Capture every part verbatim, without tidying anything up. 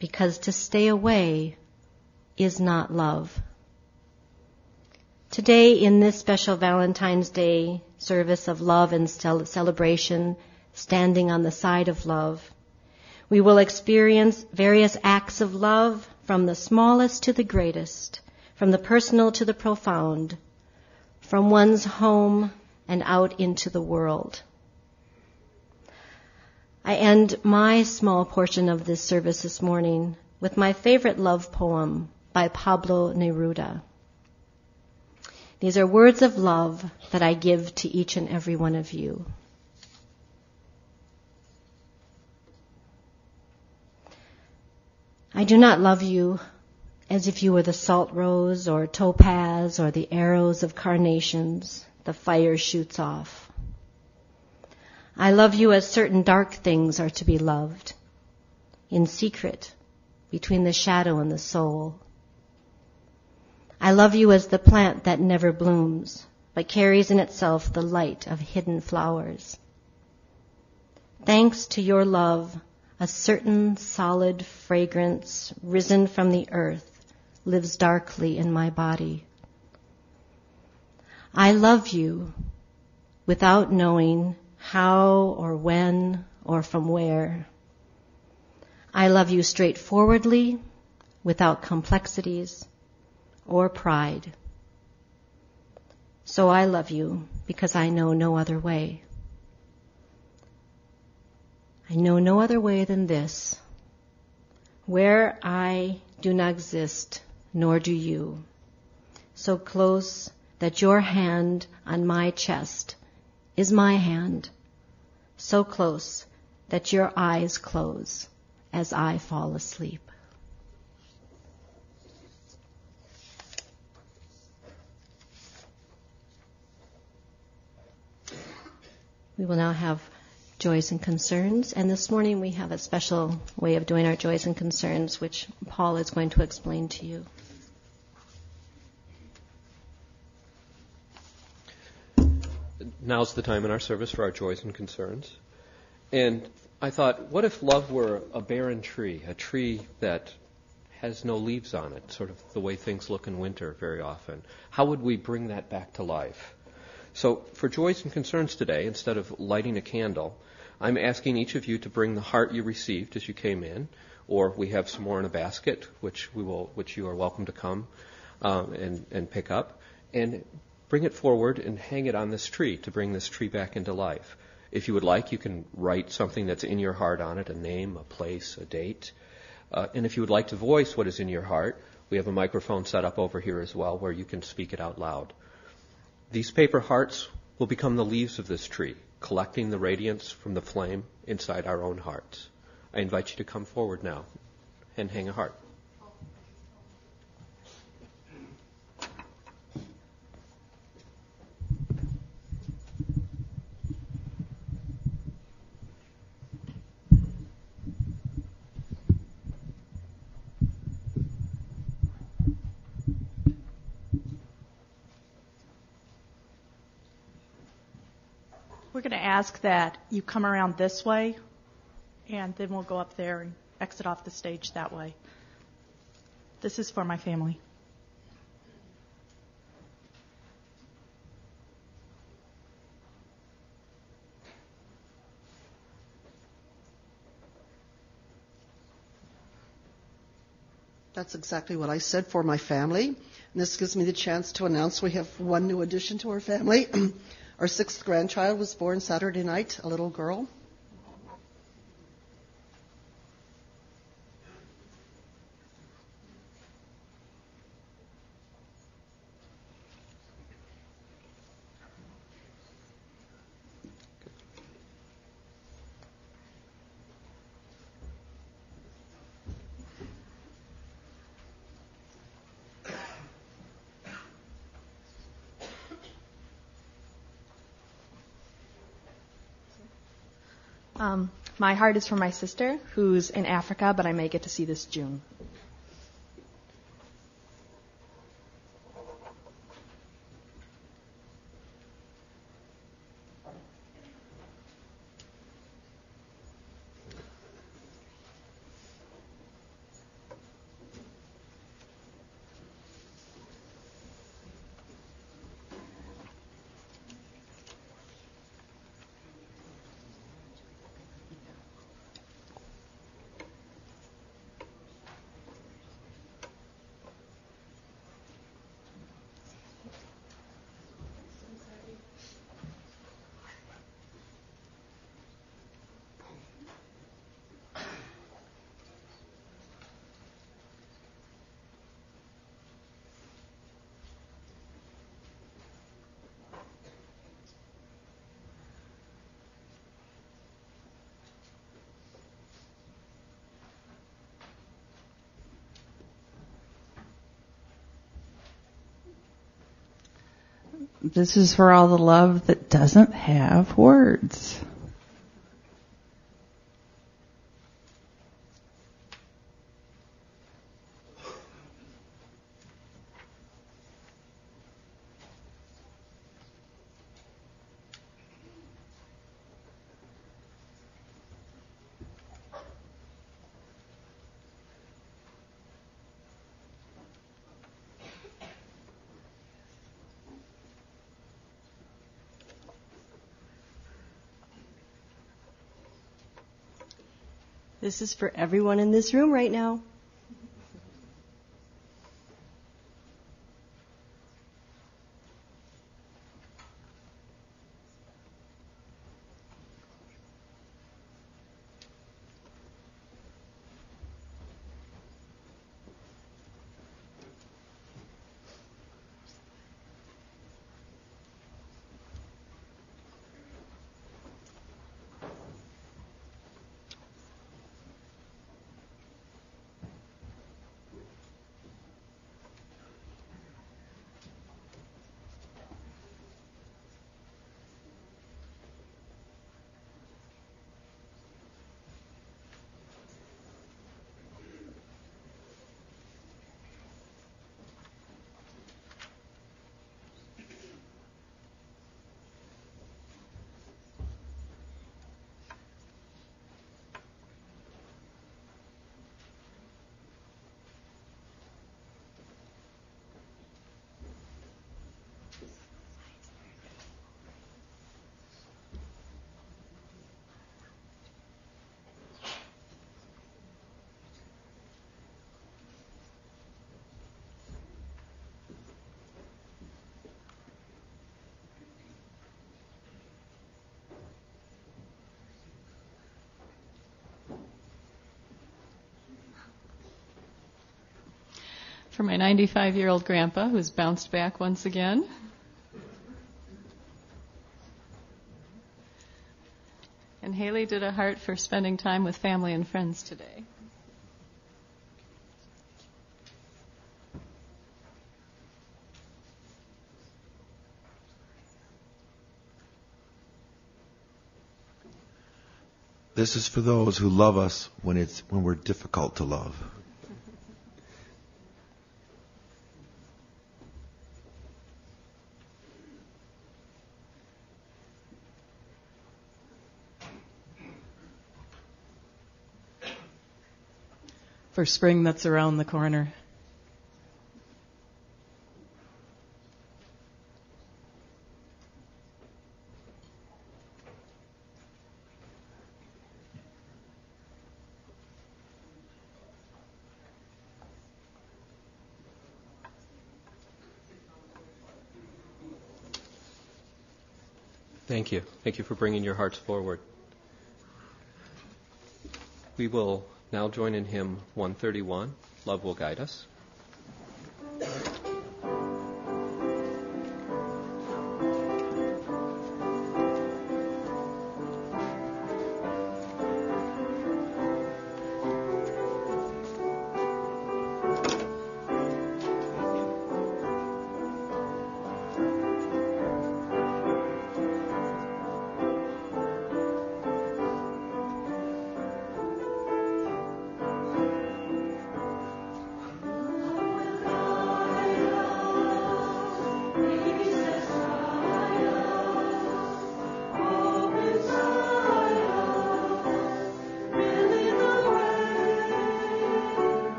because to stay away is not love. Today, in this special Valentine's Day service of love and cel- celebration, standing on the side of love, we will experience various acts of love, from the smallest to the greatest, from the personal to the profound, from one's home and out into the world. I end my small portion of this service this morning with my favorite love poem by Pablo Neruda. These are words of love that I give to each and every one of you. I do not love you as if you were the salt rose or topaz or the arrows of carnations the fire shoots off. I love you as certain dark things are to be loved, in secret, between the shadow and the soul. I love you as the plant that never blooms, but carries in itself the light of hidden flowers. Thanks to your love, a certain solid fragrance risen from the earth lives darkly in my body. I love you without knowing how or when or from where. I love you straightforwardly, without complexities or pride. So I love you because I know no other way. I know no other way than this, where I do not exist, nor do you, so close that your hand on my chest is my hand, so close that your eyes close as I fall asleep. We will now have joys and concerns, and this morning we have a special way of doing our joys and concerns, which Paul is going to explain to you. Now's the time in our service for our joys and concerns. And I thought, what if love were a barren tree, a tree that has no leaves on it, sort of the way things look in winter very often? How would we bring that back to life? So for joys and concerns today, instead of lighting a candle, I'm asking each of you to bring the heart you received as you came in, or we have some more in a basket, which we will, which you are welcome to come um, and, and pick up, and bring it forward and hang it on this tree to bring this tree back into life. If you would like, you can write something that's in your heart on it, a name, a place, a date. Uh, and if you would like to voice what is in your heart, we have a microphone set up over here as well where you can speak it out loud. These paper hearts will become the leaves of this tree, collecting the radiance from the flame inside our own hearts. I invite you to come forward now and hang a heart. We're going to ask that you come around this way, and then we'll go up there and exit off the stage that way. This is for my family. That's exactly what I said, for my family. And this gives me the chance to announce we have one new addition to our family. Our sixth grandchild was born Saturday night, a little girl. Um, my heart is for my sister, who's in Africa, but I may get to see this June. This is for all the love that doesn't have words. This is for everyone in this room right now. For my ninety-five-year-old grandpa, who's bounced back once again. And Haley did a heart for spending time with family and friends today. This is for those who love us when it's when we're difficult to love. For spring that's around the corner. Thank you. Thank you for bringing your hearts forward. We will now join in hymn one thirty-one, Love Will Guide Us.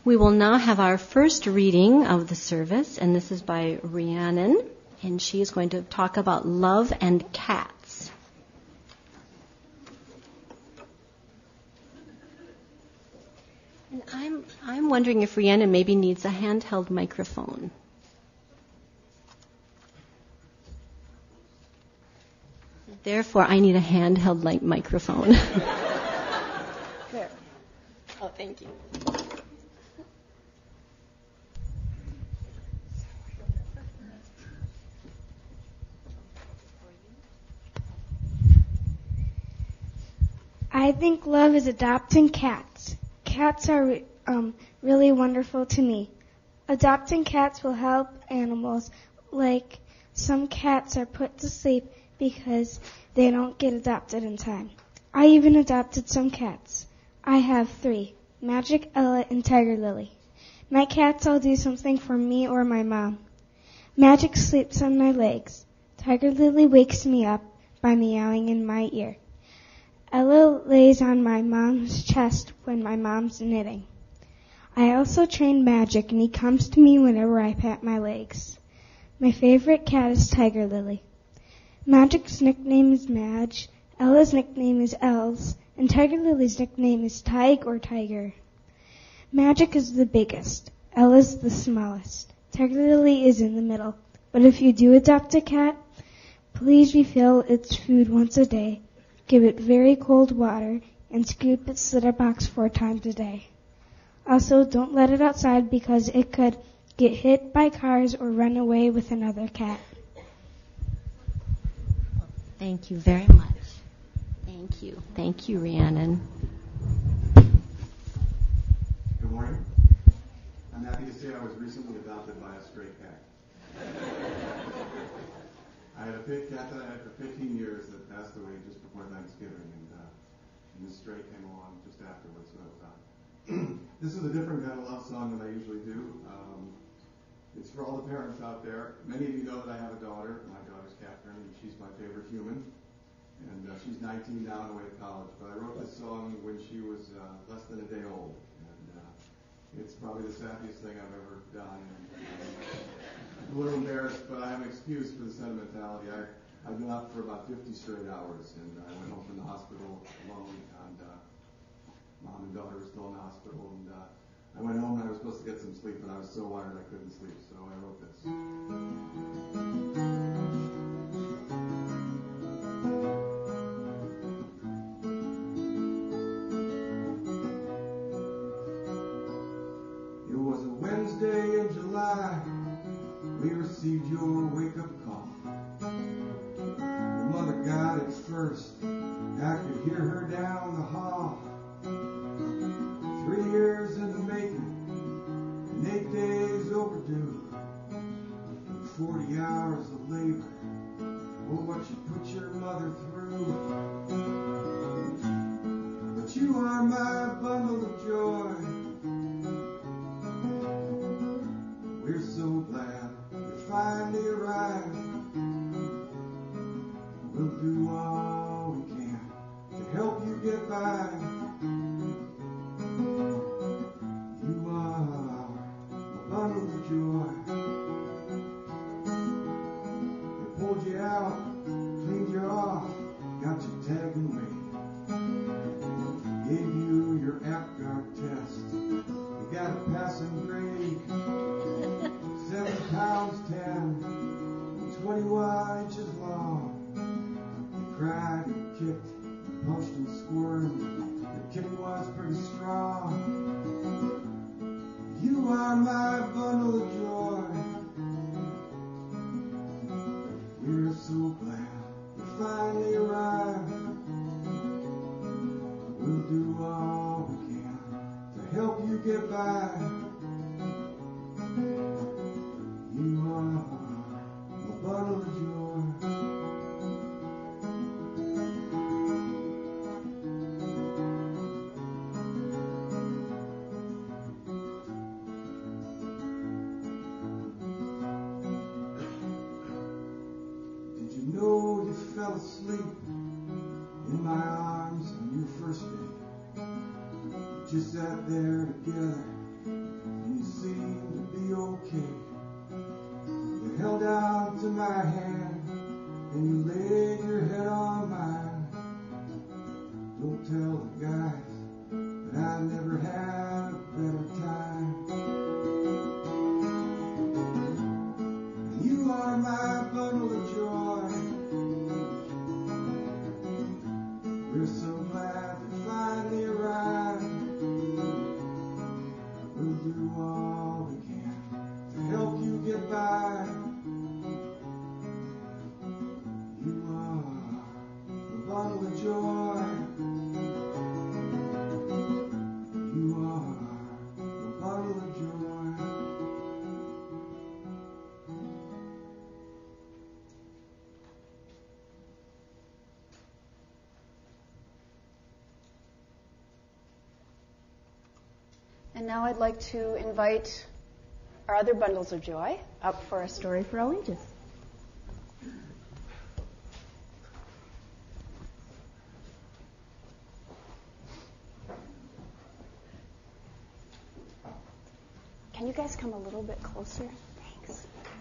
We will now have our first reading of the service, and this is by Rhiannon, and she is going to talk about love and cats. And I'm I'm wondering if Rhiannon maybe needs a handheld microphone. Therefore, I need a handheld like microphone. There. Oh, thank you. I think love is adopting cats. Cats are um, really wonderful to me. Adopting cats will help animals, like some cats are put to sleep because they don't get adopted in time. I even adopted some cats. I have three, Magic, Ella, and Tiger Lily. My cats all do something for me or my mom. Magic sleeps on my legs. Tiger Lily wakes me up by meowing in my ear. Ella lays on my mom's chest when my mom's knitting. I also train Magic, and he comes to me whenever I pat my legs. My favorite cat is Tiger Lily. Magic's nickname is Madge, Ella's nickname is Els, and Tiger Lily's nickname is Tig or Tiger. Magic is the biggest. Ella's the smallest. Tiger Lily is in the middle. But if you do adopt a cat, please refill its food once a day. Give it very cold water, and scoop its litter box four times a day. Also, don't let it outside because it could get hit by cars or run away with another cat. Thank you very much. Thank you. Thank you, Rhiannon. Good morning. I'm happy to say I was recently adopted by a stray cat. I had a big cat that I had for fifteen years that passed away just before Thanksgiving, and, uh, and this stray came along just afterwards, so I was out. This is a different kind of love song than I usually do. Um, it's for all the parents out there. Many of you know that I have a daughter. My daughter's Catherine, and she's my favorite human. And uh, she's nineteen now and away at college. But I wrote this song when she was uh, less than a day old. And uh, it's probably the saddest thing I've ever done. And, uh, I'm a little embarrassed, but I have an excuse for the sentimentality. I, I've been up for about fifty straight hours, and I went home from the hospital alone, and uh, mom and daughter were still in the hospital, and uh, I went home and I was supposed to get some sleep, but I was so wired I couldn't sleep, so I wrote this. It was a Wednesday in July. We received your wake-up call. Your mother got it first. I could hear her down the hall. Three years in the making, and eight days overdue. And forty hours of labor. Oh, what you put your mother through. But you are my bundle of joy. We're so glad you finally arrived. We'll do all we can to help you get by. You are a bundle of joy. They pulled you out, cleaned you off, got you tagged away. Gave you your APGAR test. You got a passing grade. Seven pounds ten, and twenty-one inches long. You cried, you kicked, you punched and squirmed. Your kick was pretty strong. You are my bundle of joy. We're so glad you finally arrived. We'll do all we can to help you get by. You are a bundle of joy. Did you know you fell asleep in my arms on your first day? We just sat there together, seemed to be okay. You held out to my hand and you laid your head on mine. Don't tell the guys that I never had a better time. You are my bundle of joy. We're so glad you finally arrived. We'll do all we can to help you get by. You are the bundle of joy. You are the bundle of joy. And now I'd like to invite our other bundles of joy up for a story for all ages. Can you guys come a little bit closer? Thanks.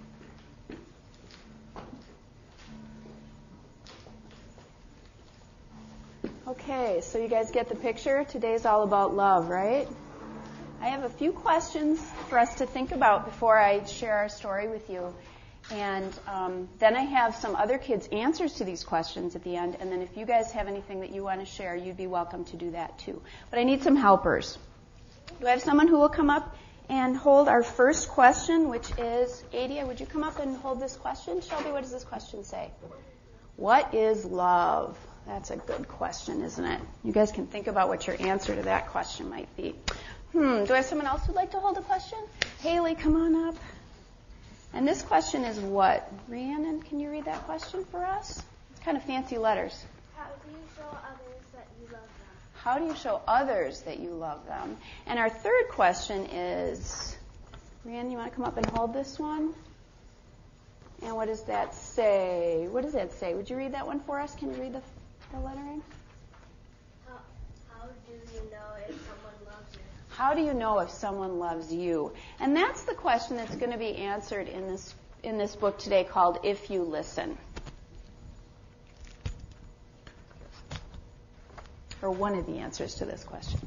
Okay, so you guys get the picture. Today's all about love, right? I have a few questions for us to think about before I share our story with you. And um, then I have some other kids' answers to these questions at the end. And then if you guys have anything that you want to share, you'd be welcome to do that too. But I need some helpers. Do I have someone who will come up and hold our first question, which is, Adia, would you come up and hold this question? Shelby, what does this question say? What is love? That's a good question, isn't it? You guys can think about what your answer to that question might be. Hmm, do I have someone else who'd like to hold a question? Haley, come on up. And this question is what? Rhiannon, can you read that question for us? It's kind of fancy letters. How do you show others that you love them? How do you show others that you love them? And our third question is, Rhiannon, you want to come up and hold this one? And what does that say? What does that say? Would you read that one for us? Can you read the, the lettering? How, how do you know if someone loves you? How do you know if someone loves you? And that's the question that's going to be answered in this in this book today called If You Listen. Or one of the answers to this question.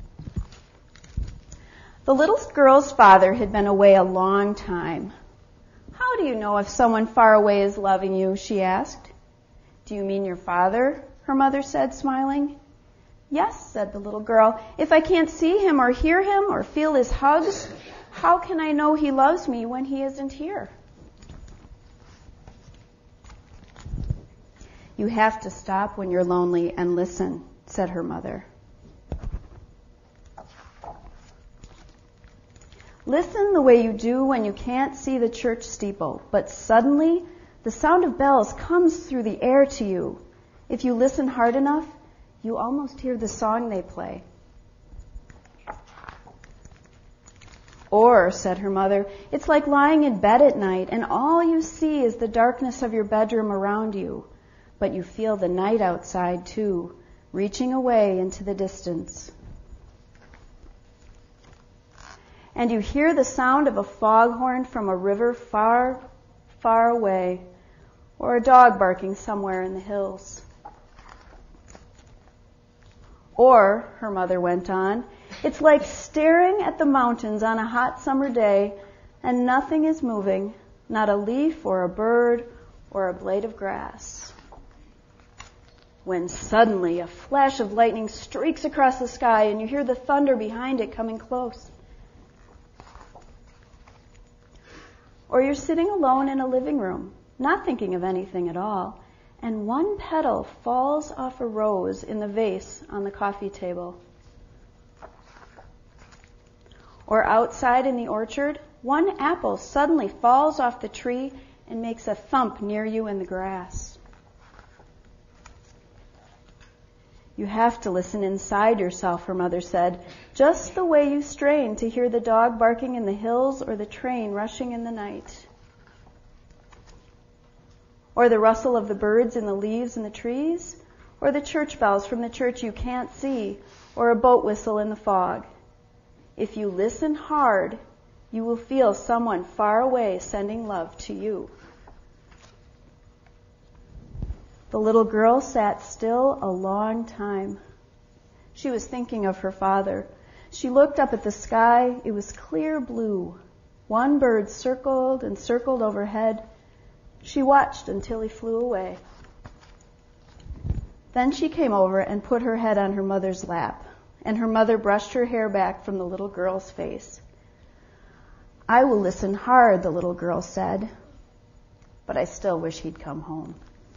The little girl's father had been away a long time. How do you know if someone far away is loving you? She asked. Do you mean your father? Her mother said, smiling. Yes, said the little girl. If I can't see him or hear him or feel his hugs, how can I know he loves me when he isn't here? You have to stop when you're lonely and listen, said her mother. Listen the way you do when you can't see the church steeple, but suddenly the sound of bells comes through the air to you. If you listen hard enough, you almost hear the song they play. Or, said her mother, it's like lying in bed at night and all you see is the darkness of your bedroom around you. But you feel the night outside too, reaching away into the distance. And you hear the sound of a foghorn from a river far, far away, or a dog barking somewhere in the hills. Or, her mother went on, it's like staring at the mountains on a hot summer day and nothing is moving, not a leaf or a bird or a blade of grass. When suddenly a flash of lightning streaks across the sky and you hear the thunder behind it coming close. Or you're sitting alone in a living room, not thinking of anything at all, and one petal falls off a rose in the vase on the coffee table. Or outside in the orchard, one apple suddenly falls off the tree and makes a thump near you in the grass. You have to listen inside yourself, her mother said, just the way you strain to hear the dog barking in the hills or the train rushing in the night. Or the rustle of the birds in the leaves in the trees, or the church bells from the church you can't see, or a boat whistle in the fog. If you listen hard, you will feel someone far away sending love to you. The little girl sat still a long time. She was thinking of her father. She looked up at the sky. It was clear blue. One bird circled and circled overhead. She watched until he flew away. Then she came over and put her head on her mother's lap, and her mother brushed her hair back from the little girl's face. I will listen hard, the little girl said, but I still wish he'd come home.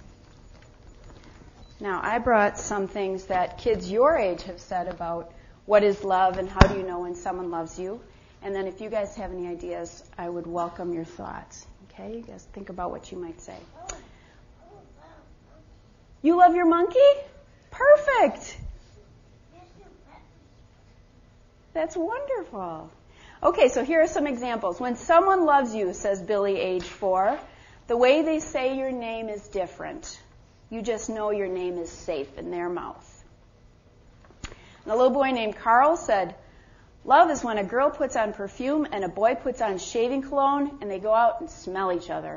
Now, I brought some things that kids your age have said about what is love and how do you know when someone loves you. And then if you guys have any ideas, I would welcome your thoughts. Okay, you guys think about what you might say. You love your monkey? Perfect. That's wonderful. Okay, so here are some examples. When someone loves you, says Billy, age four, the way they say your name is different. You just know your name is safe in their mouth. And a little boy named Carl said, love is when a girl puts on perfume and a boy puts on shaving cologne and they go out and smell each other.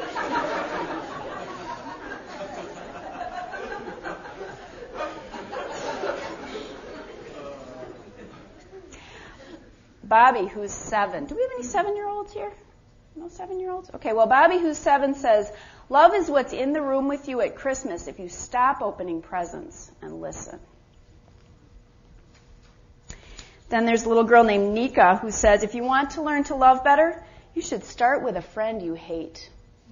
Bobby, who's seven. Do we have any seven-year-olds here? No seven-year-olds? Okay, well, Bobby, who's seven, says, love is what's in the room with you at Christmas if you stop opening presents and listen. Then there's a little girl named Nika who says, if you want to learn to love better, you should start with a friend you hate.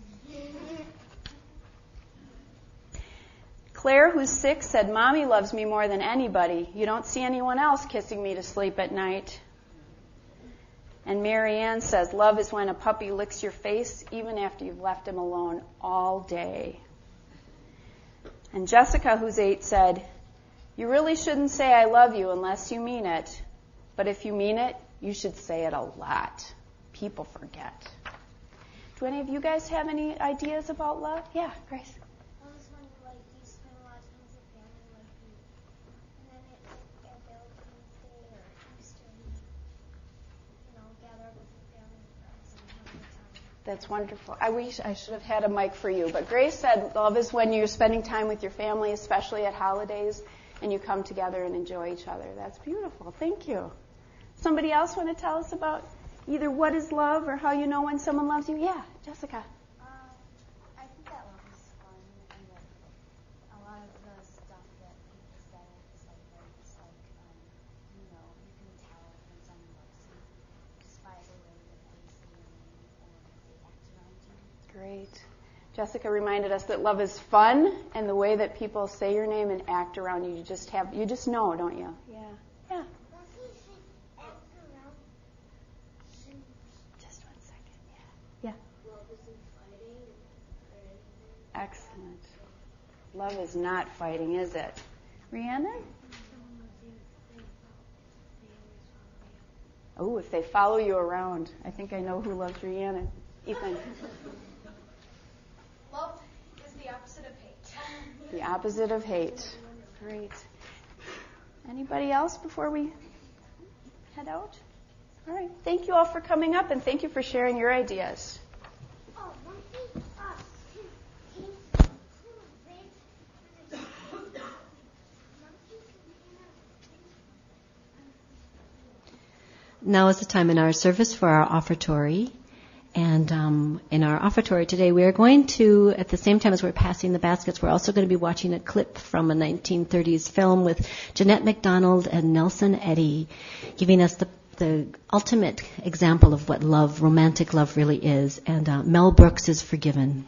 Claire, who's six, said, Mommy loves me more than anybody. You don't see anyone else kissing me to sleep at night. And Mary Ann says, love is when a puppy licks your face even after you've left him alone all day. And Jessica, who's eight, said, you really shouldn't say I love you unless you mean it. But if you mean it, you should say it a lot. People forget. Do any of you guys have any ideas about love? Yeah, Grace. Love is when you, like, you spend a lot of time with your family, like you, and then it, like, at Valentine's Day or Easter, you, you know, gather up with your family and friends and have a good time. That's wonderful. I wish I should have had a mic for you. But Grace said love is when you're spending time with your family, especially at holidays, and you come together and enjoy each other. That's beautiful. Thank you. Somebody else want to tell us about either what is love or how you know when someone loves you? Yeah, Jessica. Uh, I think that love is fun, and that a lot of the stuff that people say is like very just like, um, you know, you can tell when someone loves you just by the way that they say your name or they act around you. Great. Jessica reminded us that love is fun, and the way that people say your name and act around you, you just have, you just know, don't you? Yeah. Yeah. Just one second. Yeah. Yeah. Love isn't fighting or anything. Excellent. Love is not fighting, is it? Rhiannon? Oh, if they follow you around. I think I know who loves Rhiannon. Ethan. Love is the opposite of hate. The opposite of hate. Great. Anybody else before we head out? All right. Thank you all for coming up, and thank you for sharing your ideas. Now is the time in our service for our offertory. And um, in our offertory today, we are going to, at the same time as we're passing the baskets, we're also going to be watching a clip from a nineteen thirties film with Jeanette MacDonald and Nelson Eddy, giving us the, the ultimate example of what love, romantic love, really is. And uh, Mel Brooks is Forgiven.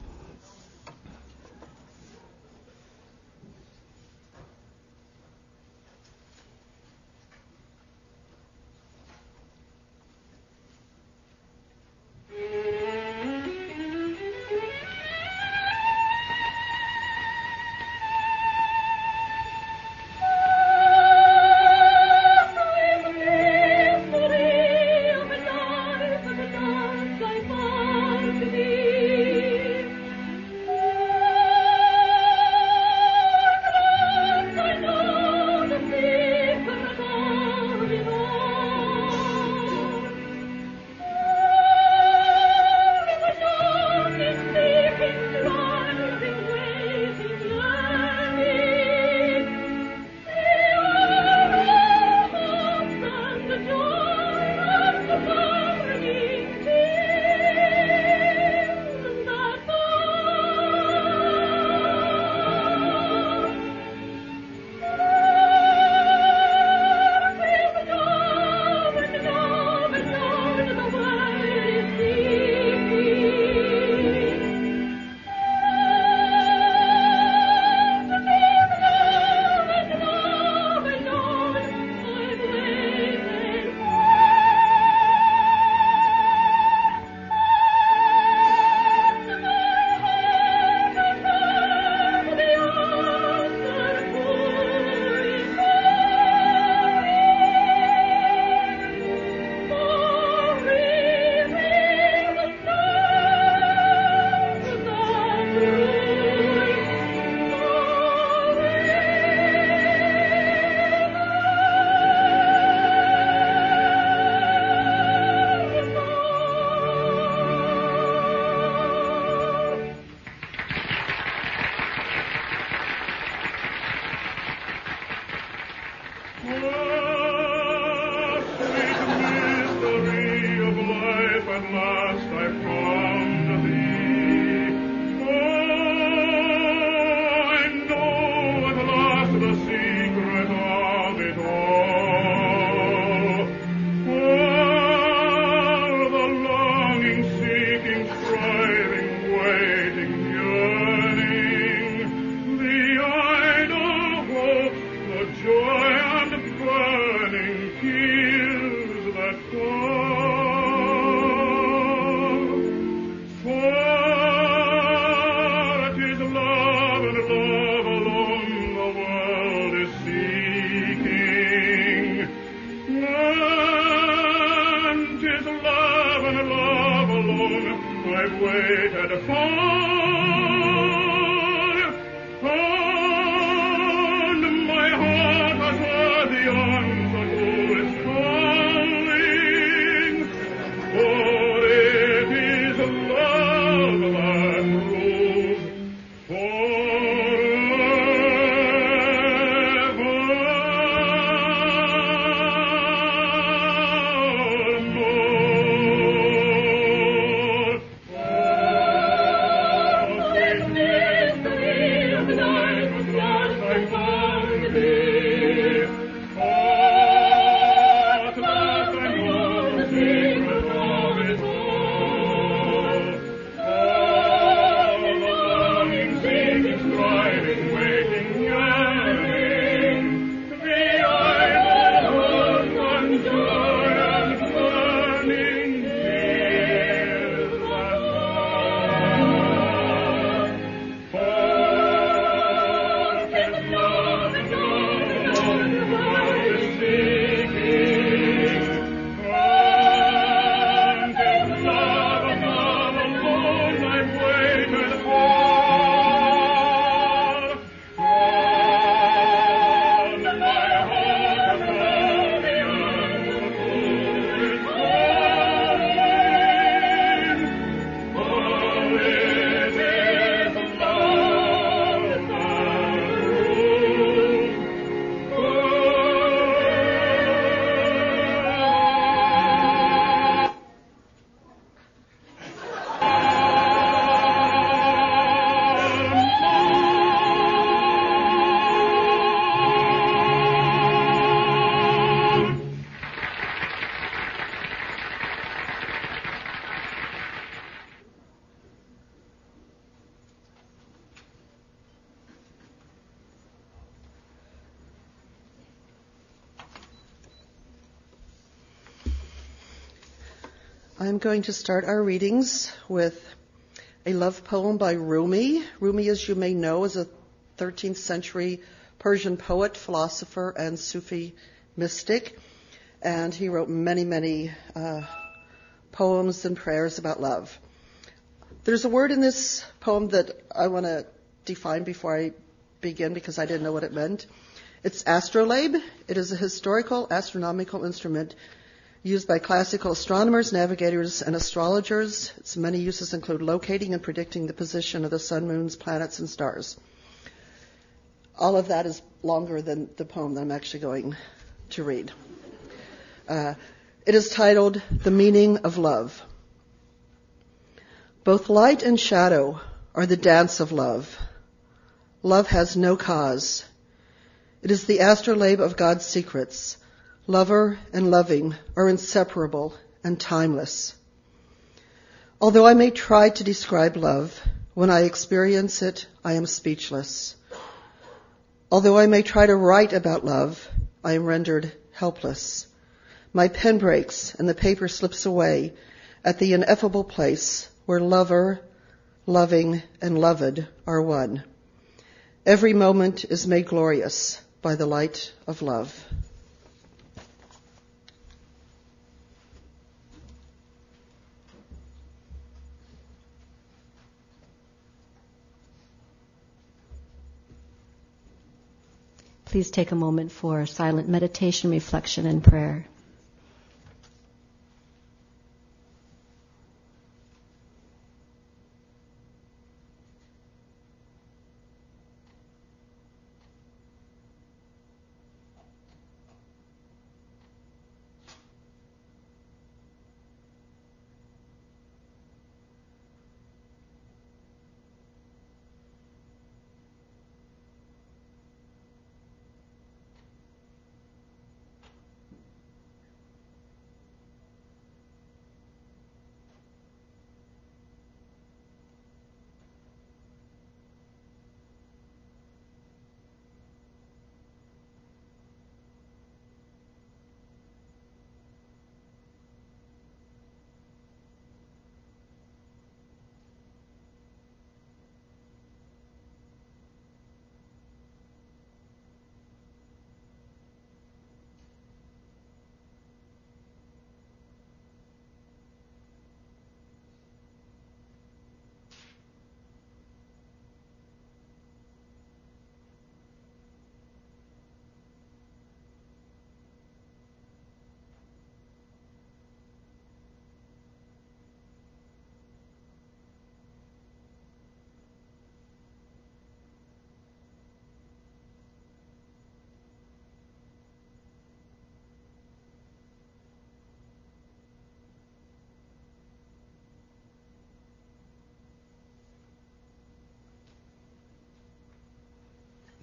I'm going to start our readings with a love poem by Rumi. Rumi, as you may know, is a thirteenth century Persian poet, philosopher, and Sufi mystic. And he wrote many, many uh, poems and prayers about love. There's a word in this poem that I want to define before I begin because I didn't know what it meant. It's astrolabe. It is a historical astronomical instrument used by classical astronomers, navigators, and astrologers. Its many uses include locating and predicting the position of the sun, moons, planets, and stars. All of that is longer than the poem that I'm actually going to read. Uh, it is titled, The Meaning of Love. Both light and shadow are the dance of love. Love has no cause. It is the astrolabe of God's secrets. Lover and loving are inseparable and timeless. Although I may try to describe love, when I experience it, I am speechless. Although I may try to write about love, I am rendered helpless. My pen breaks and the paper slips away at the ineffable place where lover, loving, and loved are one. Every moment is made glorious by the light of love. Please take a moment for silent meditation, reflection, and prayer.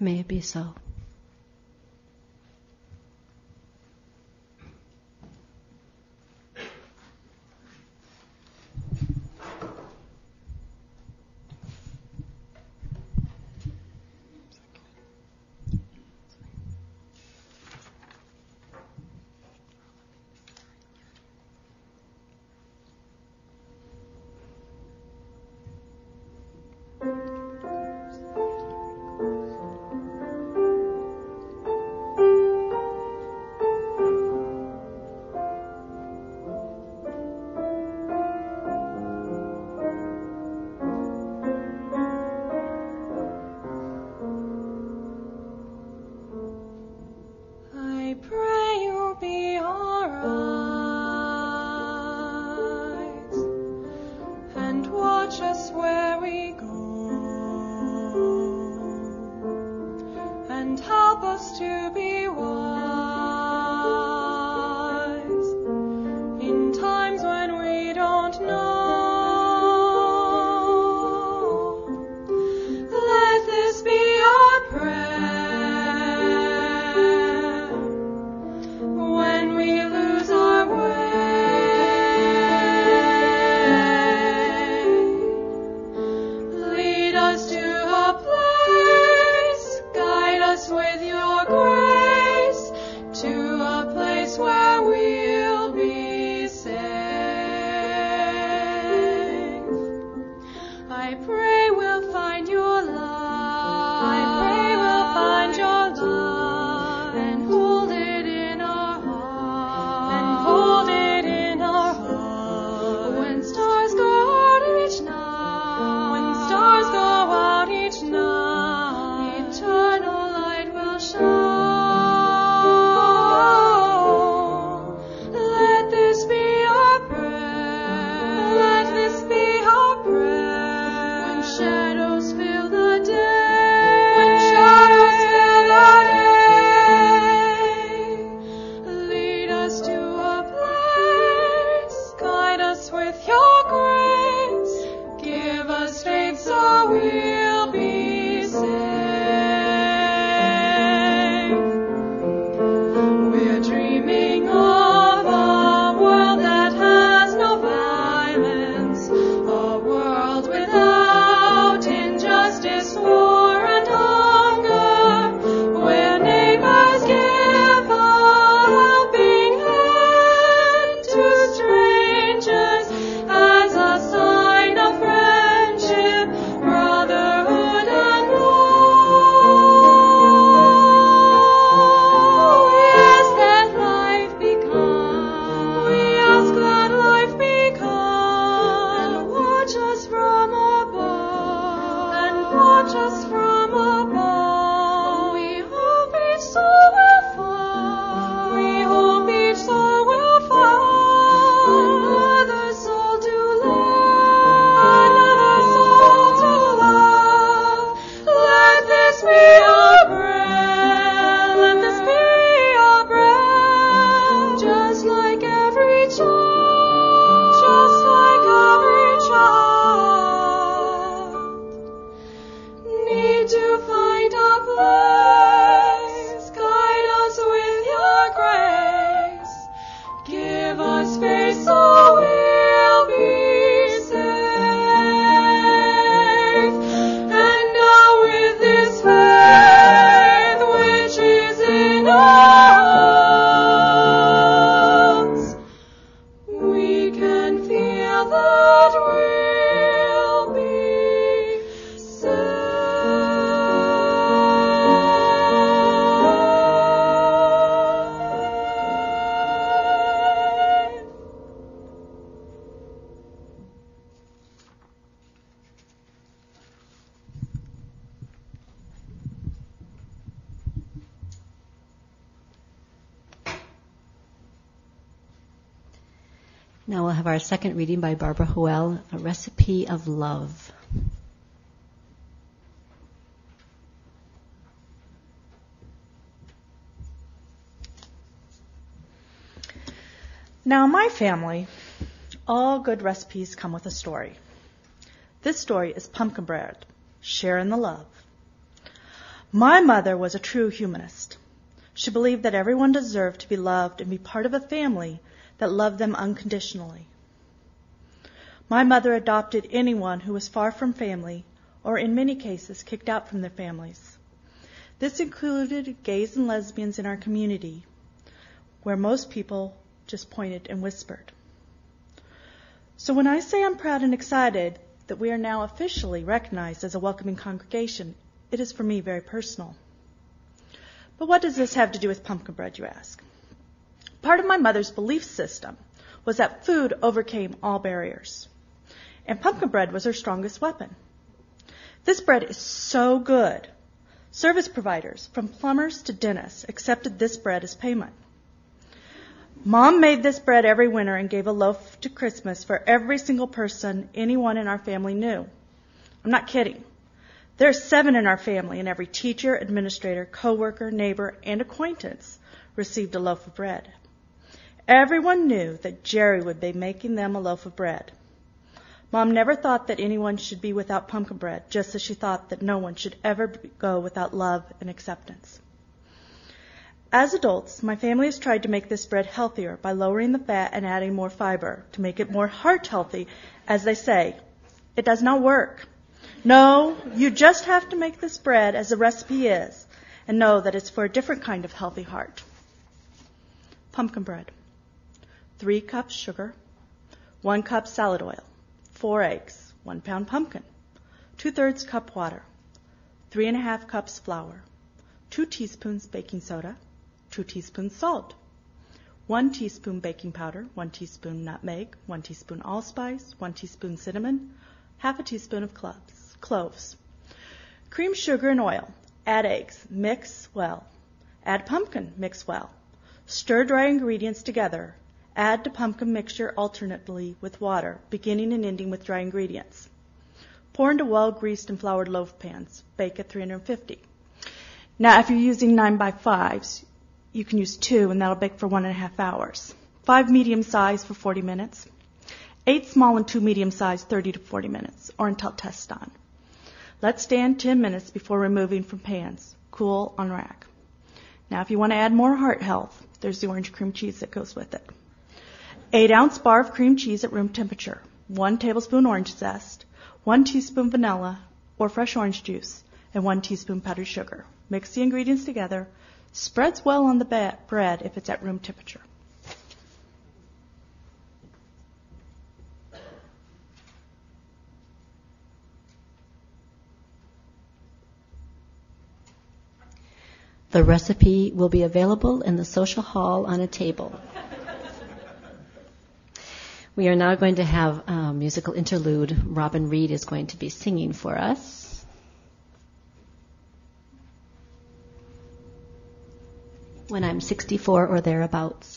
May it be so. Now we'll have our second reading by Barbara Hoel, A Recipe of Love. Now, in my family, all good recipes come with a story. This story is pumpkin bread, sharing the love. My mother was a true humanist. She believed that everyone deserved to be loved and be part of a family that loved them unconditionally. My mother adopted anyone who was far from family, or in many cases kicked out from their families. This included gays and lesbians in our community, where most people just pointed and whispered. So when I say I'm proud and excited that we are now officially recognized as a welcoming congregation, it is for me very personal. But what does this have to do with pumpkin bread, you ask? Part of my mother's belief system was that food overcame all barriers, and pumpkin bread was her strongest weapon. This bread is so good. Service providers, from plumbers to dentists, accepted this bread as payment. Mom made this bread every winter and gave a loaf to Christmas for every single person anyone in our family knew. I'm not kidding. There are seven in our family, and every teacher, administrator, coworker, neighbor, and acquaintance received a loaf of bread. Everyone knew that Jerry would be making them a loaf of bread. Mom never thought that anyone should be without pumpkin bread, just as she thought that no one should ever go without love and acceptance. As adults, my family has tried to make this bread healthier by lowering the fat and adding more fiber to make it more heart healthy, as they say. It does not work. No, you just have to make this bread as the recipe is and know that it's for a different kind of healthy heart. Pumpkin bread. Three cups sugar, one cup salad oil, four eggs, one pound pumpkin, two-thirds cup water, three and a half cups flour, two teaspoons baking soda, two teaspoons salt, one teaspoon baking powder, one teaspoon nutmeg, one teaspoon allspice, one teaspoon cinnamon, half a teaspoon of cloves, cloves. Cream, sugar, and oil. Add eggs. Mix well. Add pumpkin. Mix well. Stir dry ingredients together. Add the pumpkin mixture alternately with water, beginning and ending with dry ingredients. Pour into well-greased and floured loaf pans. Bake at three hundred fifty. Now, if you're using nine by fives, you can use two, and that'll bake for one and a half hours. Five medium size for forty minutes. Eight small and two medium size, thirty to forty minutes, or until test on. Let stand ten minutes before removing from pans. Cool on rack. Now, if you want to add more heart health, there's the orange cream cheese that goes with it. Eight ounce bar of cream cheese at room temperature. One tablespoon orange zest. One teaspoon vanilla or fresh orange juice, and one teaspoon powdered sugar. Mix the ingredients together. Spreads well on the ba- bread if it's at room temperature. The recipe will be available in the social hall on a table. We are now going to have a musical interlude. Robin Reed is going to be singing for us. When I'm sixty-four or thereabouts.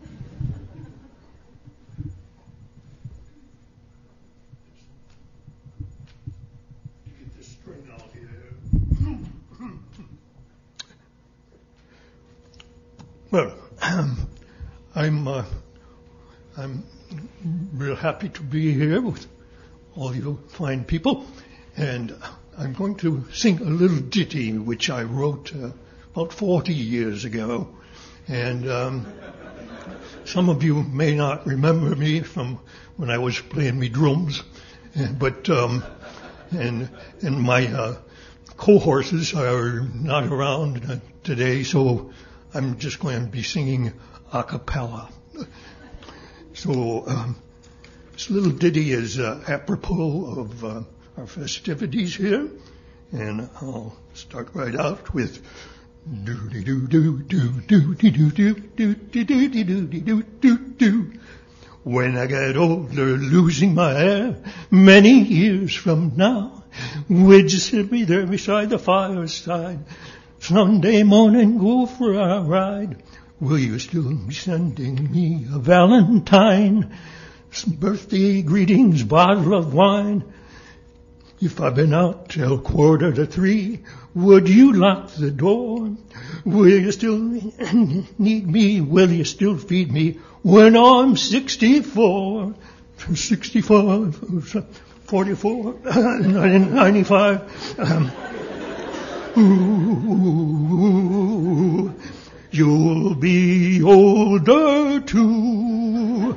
Well, um, I'm uh, I'm real happy to be here with all you fine people, and I'm going to sing a little ditty which I wrote uh, about forty years ago, and um, some of you may not remember me from when I was playing me drums, but um, and and my uh, co-horses are not around uh, today, so I'm just going to be singing a cappella. So um, this little ditty is uh, apropos of uh, our festivities here, and I'll start right out with do do do do do do do do do do do do do do do. When I get older, losing my hair, many years from now, would you sit me there beside the fireside? Sunday morning, go for a ride. Will you still be sending me a valentine? Some birthday greetings, bottle of wine. If I've been out till quarter to three, would you lock the door? Will you still need me? Will you still feed me when I'm sixty-four? sixty-four, forty-four, ninety-five. Um, Ooh, you'll be older too.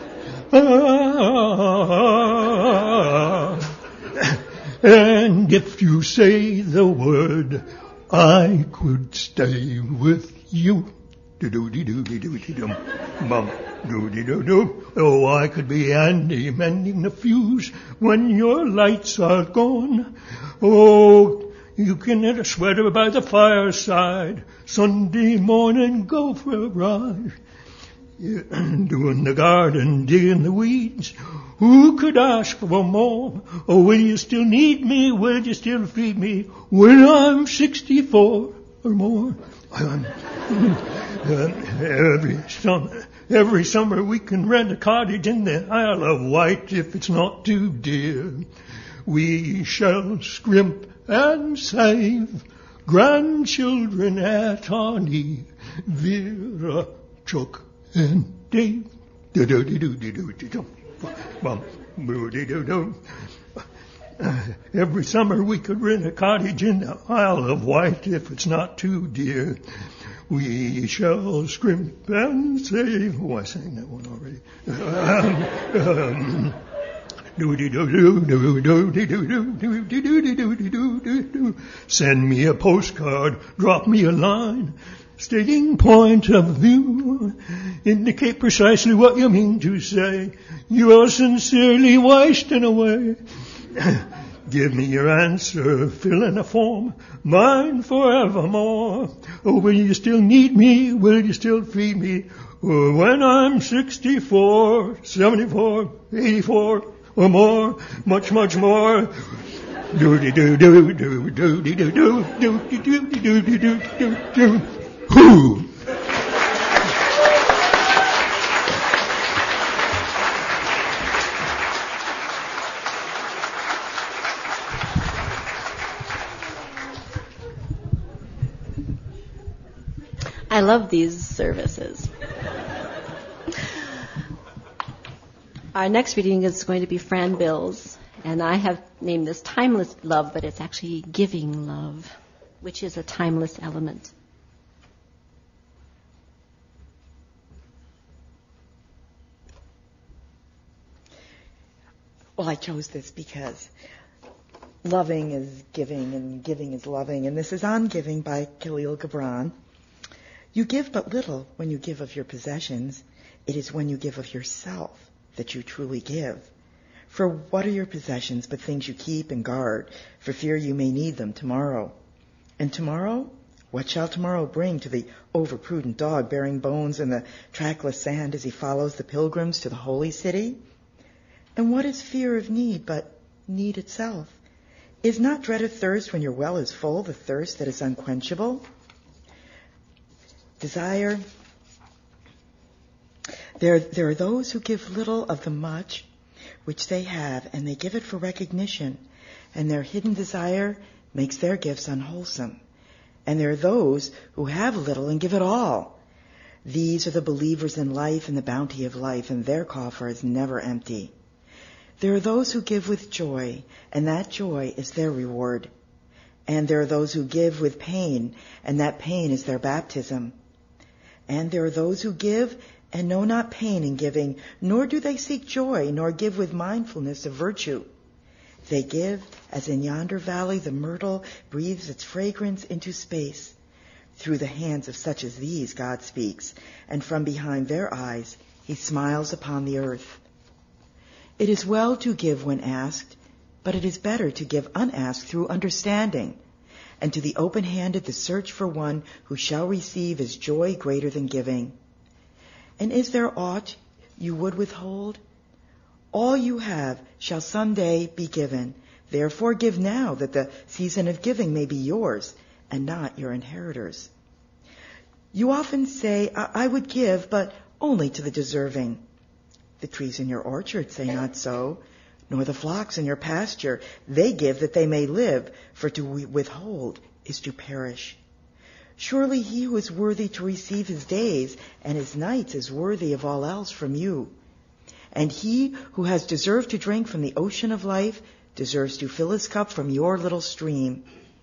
Ah, and if you say the word, I could stay with you. Do-do-de-do-de-do-de-dum. Bum. Do-de-do-do. Oh, I could be Andy mending the fuse when your lights are gone. Oh, you can knit a sweater by the fireside. Sunday morning, go for a ride. Yeah, doing the garden, digging the weeds. Who could ask for more? Oh, will you still need me? Will you still feed me when I'm sixty-four or more? Um, uh, every summer, every summer we can rent a cottage in the Isle of Wight if it's not too dear. We shall scrimp and save, grandchildren at our knee. Vera, Chuck, and Dave. Do-do-de-do-de-do-de-do. Bum, boo-de-do-do. Uh, every summer we could rent a cottage in the Isle of Wight if it's not too dear. We shall scrimp and save. Oh, I sang that one already. Um, um, Send me a postcard, drop me a line, stating point of view, indicate precisely what you mean to say. You are sincerely wasting away. Give me your answer, fill in a form, mine forevermore. Oh, will you still need me? Will you still feed me? Oh, when I'm sixty-four, seventy-four, eighty-four, or more, much, much more. Do-de-do-do-do-do-do-do-do-do-do-do-do-do-do. Who? I love these services. Our next reading is going to be Fran Bill's, and I have named this Timeless Love, but it's actually Giving Love, which is a timeless element. Well, I chose this because loving is giving and giving is loving, and this is On Giving by Khalil Gibran. You give but little when you give of your possessions. It is when you give of yourself that you truly give. For what are your possessions but things you keep and guard, for fear you may need them tomorrow? And tomorrow? What shall tomorrow bring to the overprudent dog bearing bones in the trackless sand as he follows the pilgrims to the holy city? And what is fear of need but need itself? Is not dread of thirst when your well is full, the thirst that is unquenchable? Desire. There, there are those who give little of the much which they have, and they give it for recognition, and their hidden desire makes their gifts unwholesome. And there are those who have little and give it all. These are the believers in life and the bounty of life, and their coffer is never empty. There are those who give with joy, and that joy is their reward. And there are those who give with pain, and that pain is their baptism. And there are those who give and know not pain in giving, nor do they seek joy, nor give with mindfulness of virtue. They give as in yonder valley the myrtle breathes its fragrance into space. Through the hands of such as these God speaks, and from behind their eyes he smiles upon the earth. It is well to give when asked, but it is better to give unasked through understanding. And to the open-handed the search for one who shall receive is joy greater than giving. And is there aught you would withhold? All you have shall someday be given. Therefore give now, that the season of giving may be yours, and not your inheritors. You often say, I, I would give, but only to the deserving. The trees in your orchard say not so, nor the flocks in your pasture. They give that they may live, for to withhold is to perish. Surely he who is worthy to receive his days and his nights is worthy of all else from you. And he who has deserved to drink from the ocean of life deserves to fill his cup from your little stream.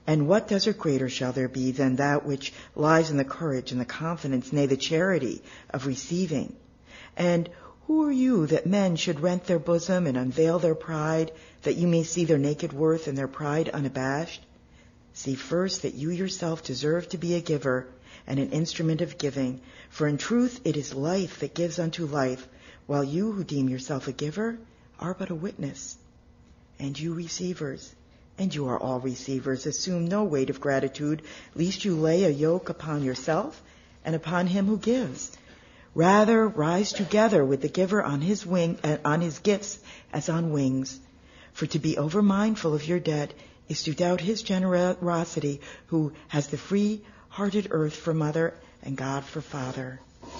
And what desert greater shall there be than that which lies in the courage and the confidence, nay, the charity of receiving? And who are you that men should rent their bosom and unveil their pride, that you may see their naked worth and their pride unabashed? See first that you yourself deserve to be a giver and an instrument of giving, for in truth it is life that gives unto life, while you who deem yourself a giver are but a witness. And you receivers, and you are all receivers, assume no weight of gratitude, lest you lay a yoke upon yourself and upon him who gives. Rather, rise together with the giver on his wing, uh, on his gifts as on wings. For to be over-mindful of your debt is to doubt his generosity, who has the free-hearted earth for mother and God for father.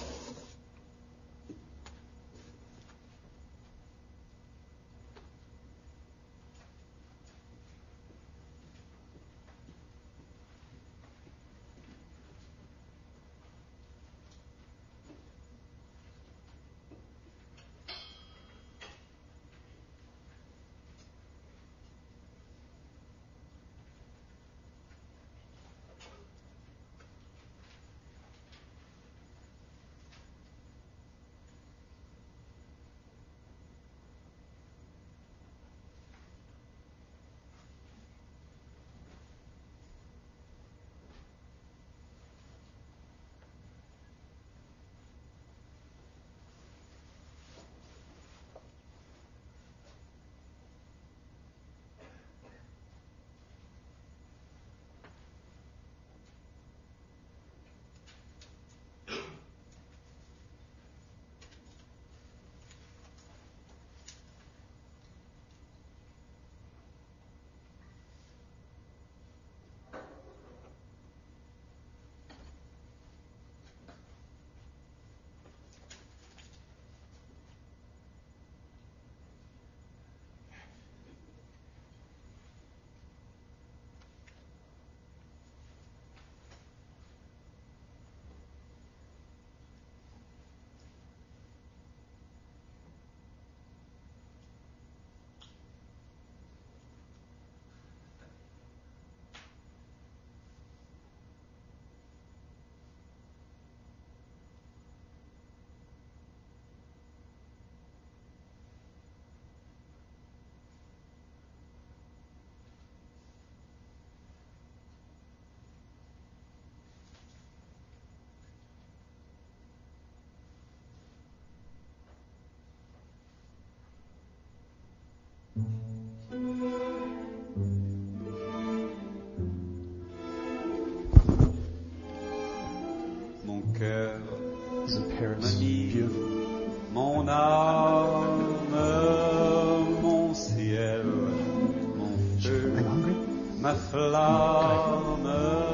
Mon cœur, manie, mon âme, mon ciel, mon feu, ma flamme,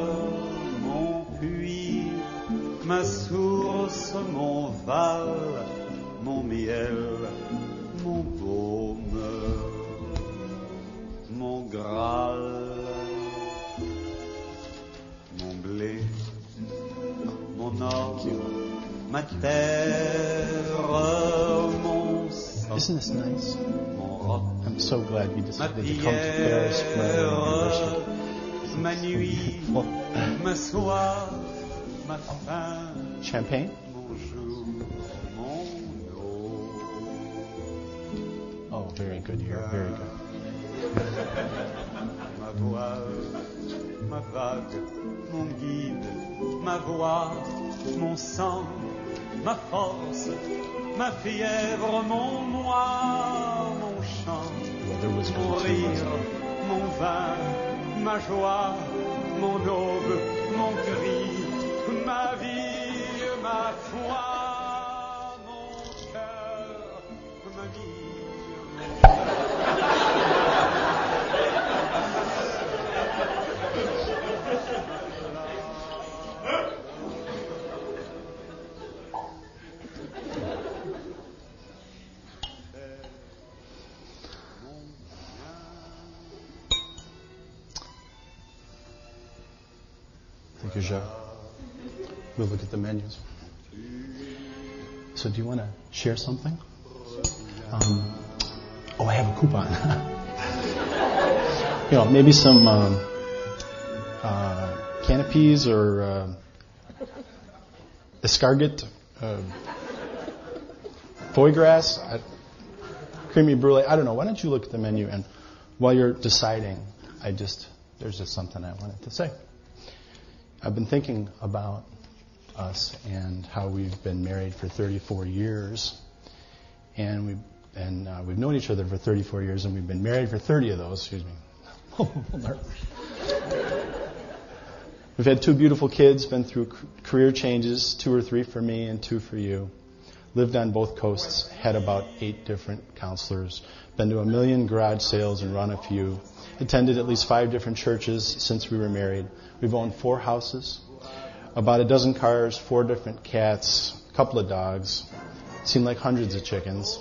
mon puits, ma source, mon val, mon miel, mon baume, mon graal, mon blé, mon or, ma terre, mon sang. Isn't this nice? Mon roc, I'm so glad we decided ma to come to Paris for our pierre, ma nuit, ma soif, ma faim, Champagne? mon jour, mon eau. Oh, very good here, very good. Ma voile, ma vague, mon guide, ma voix, mon sang, ma force, ma fièvre, mon moi, mon chant, mon rire, mon vin, ma joie, mon aube, mon cri, ma vie, ma foi, mon cœur, ma vie, mon Thank you, Jacques. We'll look at the menus. So do you want to share something? Um, oh, I have a coupon. You know, maybe some um, uh, canopies or uh, escargot, uh, foie gras, I, creamy brulee. I don't know. Why don't you look at the menu, and while you're deciding, I just there's just something I wanted to say. I've been thinking about us and how we've been married for thirty-four years, and we and uh, we've known each other for thirty-four years, and we've been married for thirty of those. Excuse me. We've had two beautiful kids, been through career changes, two or three for me and two for you. Lived on both coasts, had about eight different counselors, been to a million garage sales and run a few, attended at least five different churches since we were married. We've owned four houses, about a dozen cars, four different cats, a couple of dogs, seemed like hundreds of chickens.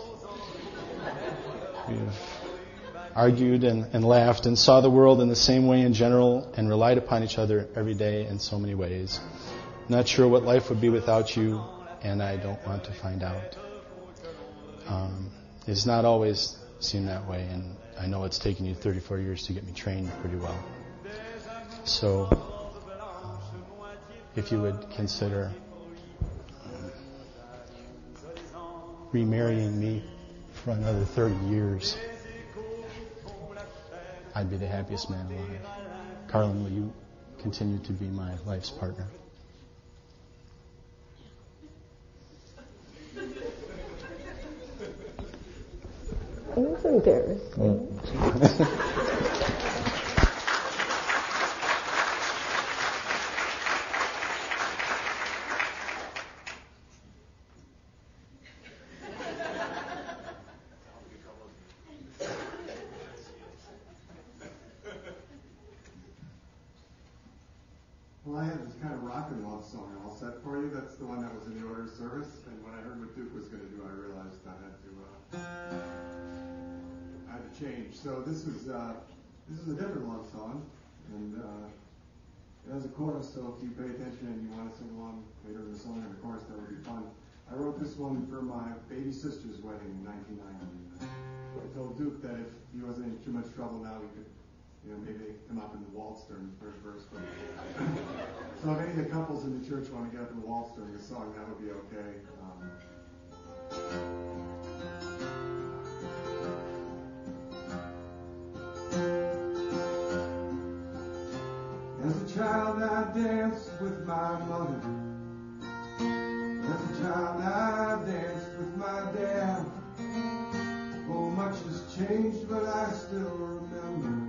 We've argued and, and laughed and saw the world in the same way in general and relied upon each other every day in so many ways. Not sure what life would be without you, and I don't want to find out. Um, it's not always seemed that way, and I know it's taken you thirty-four years to get me trained pretty well. So, uh, if you would consider um, remarrying me for another thirty years, I'd be the happiest man alive. Carlin, will you continue to be my life's partner? I was embarrassed. Mm. Well, I have this kind of rock and love song all set for you. That's the one that was in the order of service. And when I heard what Duke was going to do, I realized I had to uh, I had to change. So this is uh, this is a different love song, and uh, it has a chorus. So if you pay attention and you want to sing along later in the song and the chorus, that would be fun. I wrote this one for my baby sister's wedding in nineteen ninety. I told Duke that if he wasn't in too much trouble now, we could. You know, maybe they come up in the waltz during the first verse. But so if any of the couples in the church want to get up in the waltz during the song, that would be okay. Um, As a child, I danced with my mother. As a child, I danced with my dad. Oh, much has changed, but I still remember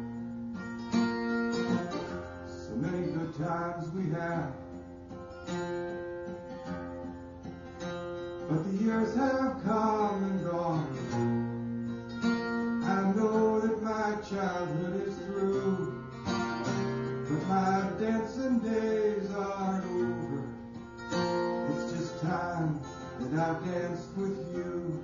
so many good times we had. But the years have come and gone. I know that my childhood is through, but my dancing days aren't over. It's just time that I've danced with you.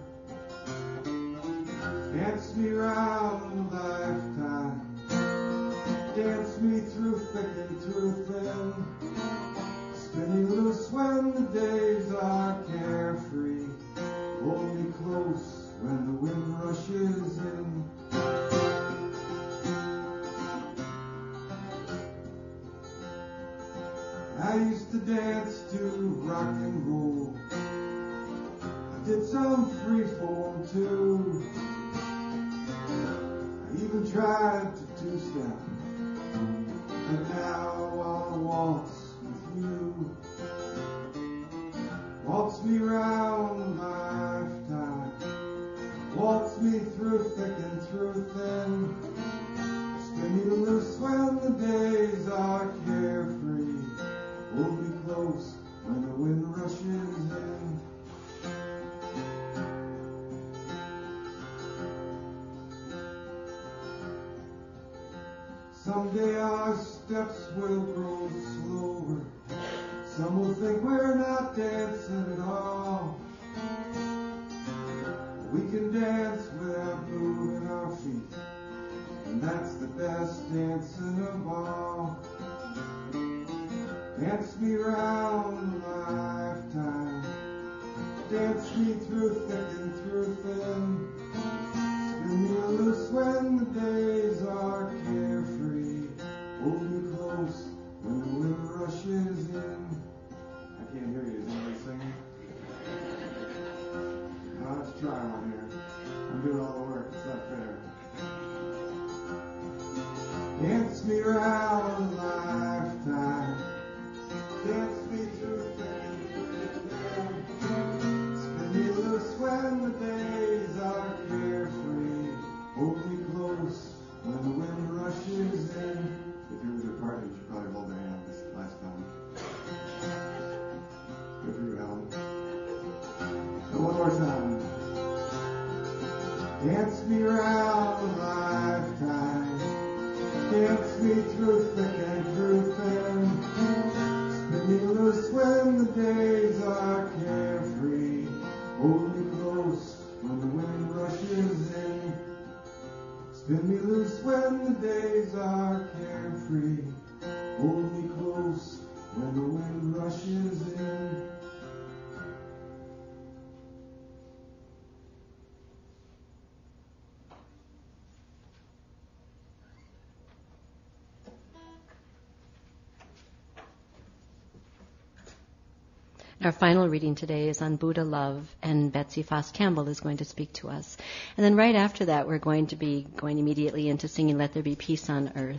Dance me round a lifetime. Dance me through thick and through thin. Spin me loose when the days are carefree. Hold me close when the wind rushes in. I used to dance to rock and roll. I did some freeform too. I even tried to two-step. And now I'll waltz with you. Waltz me round a lifetime. Waltz me through thick and through thin. Spin me loose when the days are carefree. Hold me close when the wind rushes in. Someday our steps will grow slower. Some will think we're not dancing at all. We can dance without moving our feet, and that's the best dancing of all. Dance me round a lifetime. Dance me through thick and through thin. Spin me loose when the days are carefree. Hold me close rushes in. I can't hear you. Is anybody singing? No, let's try one here. I'm doing all the work. It's not fair. Dance me round a lifetime. Dance me through fame. Spin me loose when the days are carefree. Hold me close when the wind rushes in. If you were their partner, you should probably hold their hand this last time. Good for you, Helen. And one more time. Dance me round a lifetime. Dance me through thick and through thin. Spin me loose when the days are carefree. Hold me close when the wind rushes in. Spin me loose when the days are carefree. Hold me close when the wind rushes in. Our final reading today is on Buddha love, and Betsy Foss Campbell is going to speak to us. And then right after that, we're going to be going immediately into singing Let There Be Peace on Earth.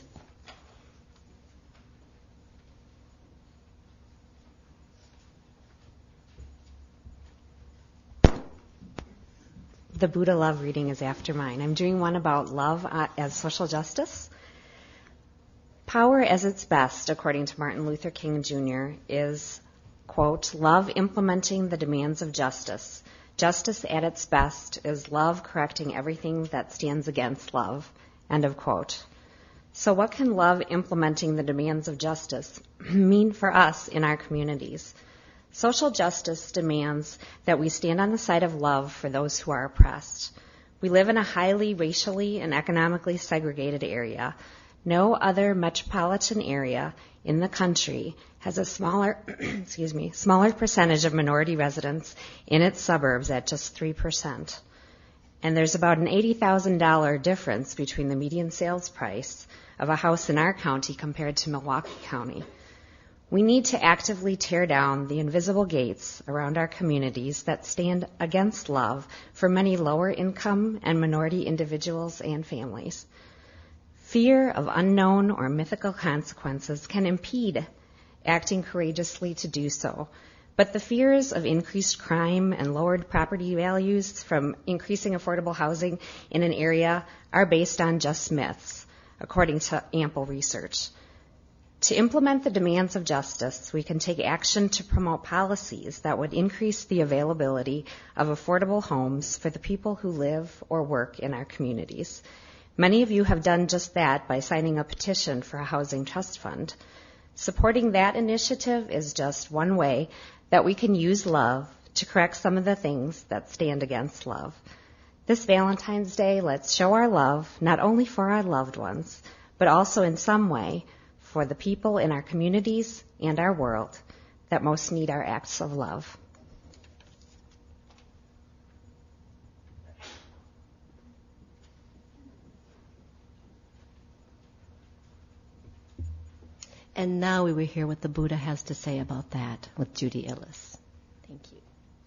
The Buddha love reading is after mine. I'm doing one about love uh, as social justice. Power as its best, according to Martin Luther King Junior, is, quote, love implementing the demands of justice. Justice at its best is love correcting everything that stands against love, end of quote. So what can love implementing the demands of justice mean for us in our communities? Social justice demands that we stand on the side of love for those who are oppressed. We live in a highly racially and economically segregated area. No other metropolitan area in the country has a smaller, excuse me, smaller percentage of minority residents in its suburbs at just three percent. And there's about an eighty thousand dollars difference between the median sales price of a house in our county compared to Milwaukee County. We need to actively tear down the invisible gates around our communities that stand against love for many lower income and minority individuals and families. Fear of unknown or mythical consequences can impede acting courageously to do so, but the fears of increased crime and lowered property values from increasing affordable housing in an area are based on just myths, according to ample research. To implement the demands of justice, we can take action to promote policies that would increase the availability of affordable homes for the people who live or work in our communities. Many of you have done just that by signing a petition for a housing trust fund. Supporting that initiative is just one way that we can use love to correct some of the things that stand against love. This Valentine's Day, let's show our love not only for our loved ones, but also in some way for the people in our communities and our world that most need our acts of love. And now we will hear what the Buddha has to say about that with Judy Illes. Thank you.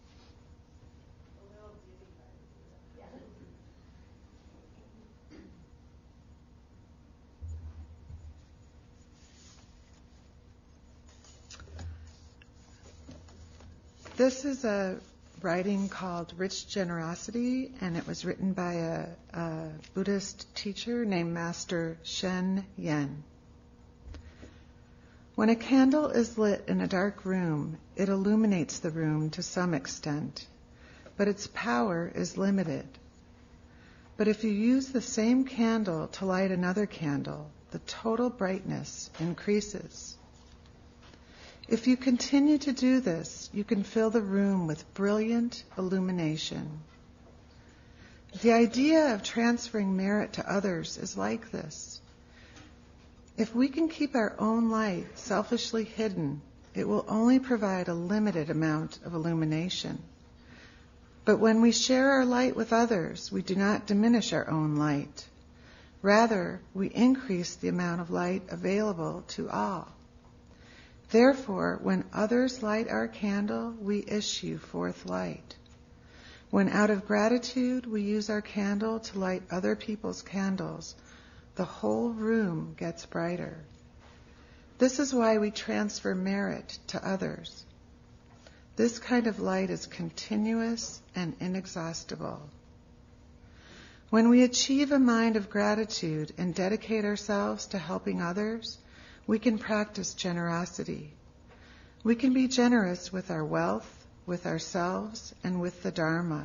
This is a writing called Rich Generosity, and it was written by a, a Buddhist teacher named Master Shen Yen. When a candle is lit in a dark room, it illuminates the room to some extent, but its power is limited. But if you use the same candle to light another candle, the total brightness increases. If you continue to do this, you can fill the room with brilliant illumination. The idea of transferring merit to others is like this. If we can keep our own light selfishly hidden, it will only provide a limited amount of illumination. But when we share our light with others, we do not diminish our own light. Rather, we increase the amount of light available to all. Therefore, when others light our candle, we issue forth light. When out of gratitude we use our candle to light other people's candles, the whole room gets brighter. This is why we transfer merit to others. This kind of light is continuous and inexhaustible. When we achieve a mind of gratitude and dedicate ourselves to helping others, we can practice generosity. We can be generous with our wealth, with ourselves, and with the Dharma.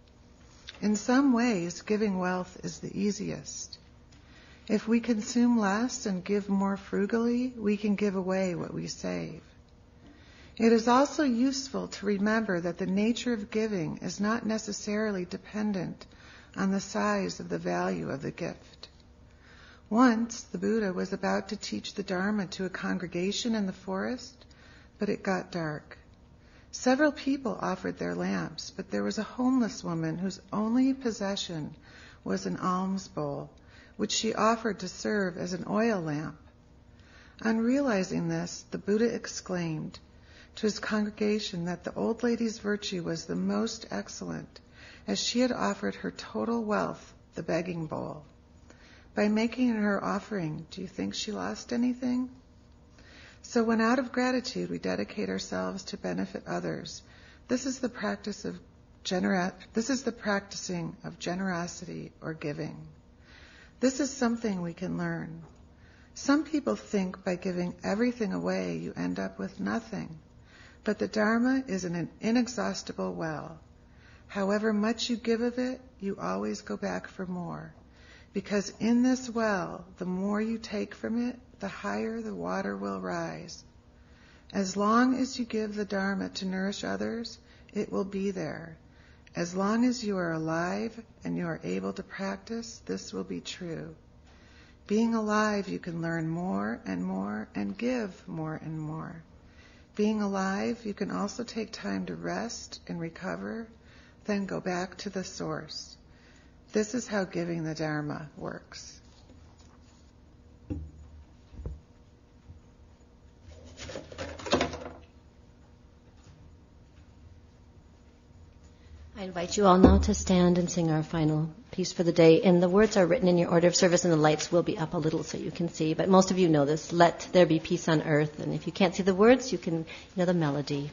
In some ways, giving wealth is the easiest. If we consume less and give more frugally, we can give away what we save. It is also useful to remember that the nature of giving is not necessarily dependent on the size of the value of the gift. Once, the Buddha was about to teach the Dharma to a congregation in the forest, but it got dark. Several people offered their lamps, but there was a homeless woman whose only possession was an alms bowl, which she offered to serve as an oil lamp. On realizing this, the Buddha exclaimed to his congregation that the old lady's virtue was the most excellent, as she had offered her total wealth, the begging bowl. By making her offering, do you think she lost anything? So when out of gratitude we dedicate ourselves to benefit others, this is the practice of genera- this is the practicing of generosity or giving. This is something we can learn. Some people think by giving everything away you end up with nothing, but the Dharma is an inexhaustible well. However much you give of it, you always go back for more. Because in this well, the more you take from it, the higher the water will rise. As long as you give the Dharma to nourish others, it will be there. As long as you are alive and you are able to practice, this will be true. Being alive, you can learn more and more and give more and more. Being alive, you can also take time to rest and recover, then go back to the source. This is how giving the Dharma works. I invite you all now to stand and sing our final piece for the day. And the words are written in your order of service, and the lights will be up a little so you can see. But most of you know this. Let there be peace on earth. And if you can't see the words, you can know the melody.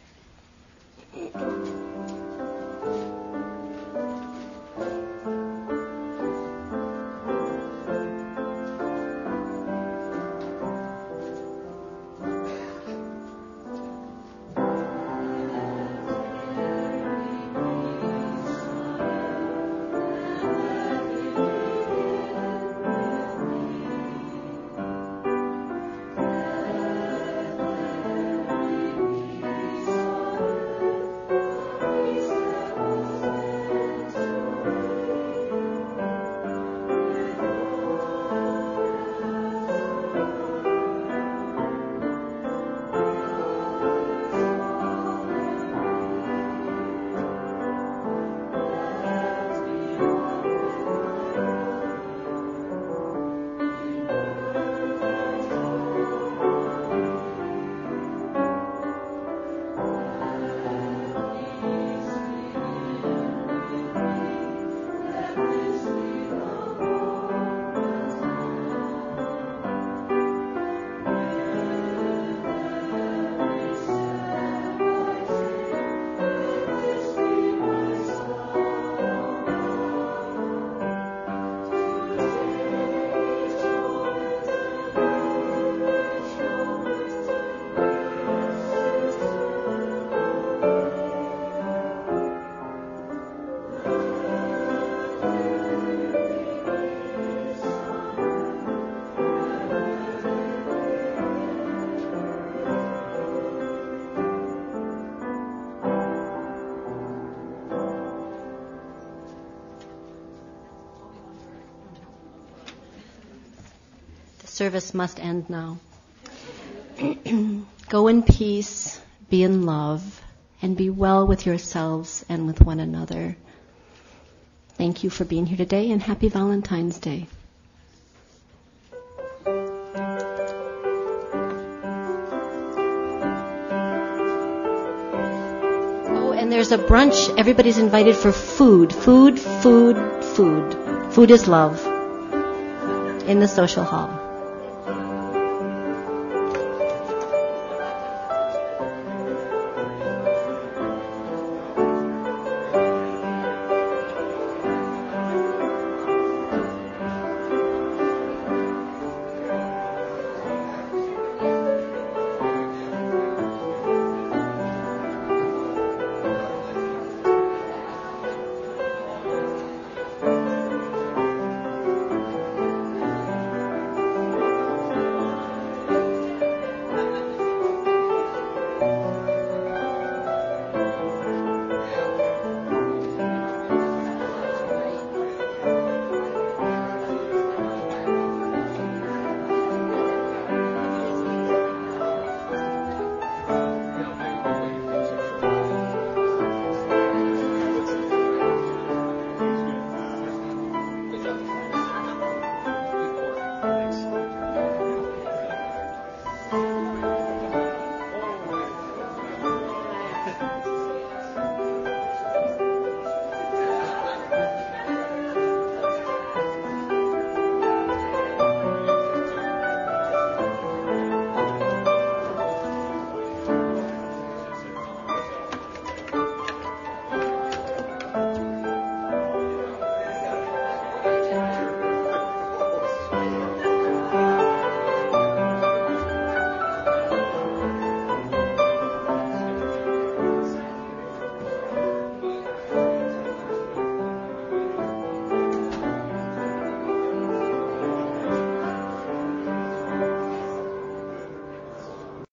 Service must end now. Go in peace, be in love, and be well with yourselves and with one another. Thank you for being here today, and happy Valentine's Day. And there's a brunch. Everybody's invited for food. Food, food, food. Food is love in the social hall.